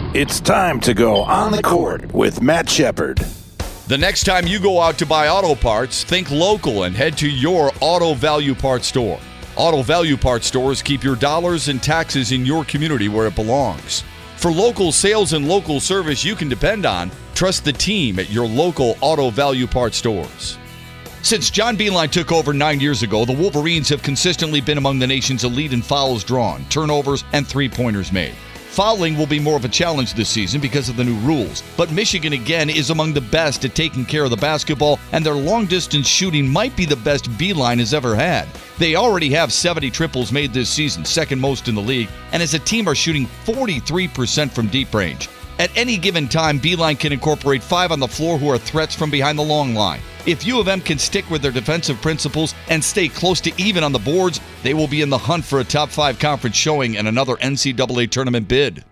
It's time to go on the court with Matt Shepard. The next time you go out to buy auto parts, think local and head to your Auto Value Parts store. Auto Value Parts stores keep your dollars and taxes in your community where it belongs. For local sales and local service you can depend on, trust the team at your local Auto Value Parts stores. Since John Beilein took over 9 years ago, the Wolverines have consistently been among the nation's elite in fouls drawn, turnovers, and three-pointers made. Fouling will be more of a challenge this season because of the new rules, but Michigan again is among the best at taking care of the basketball, and their long-distance shooting might be the best Beilein has ever had. They already have 70 triples made this season, second most in the league, and as a team are shooting 43% from deep range. At any given time, Beilein can incorporate 5 on the floor who are threats from behind the long line. If U of M can stick with their defensive principles and stay close to even on the boards, they will be in the hunt for a top 5 conference showing and another NCAA tournament bid.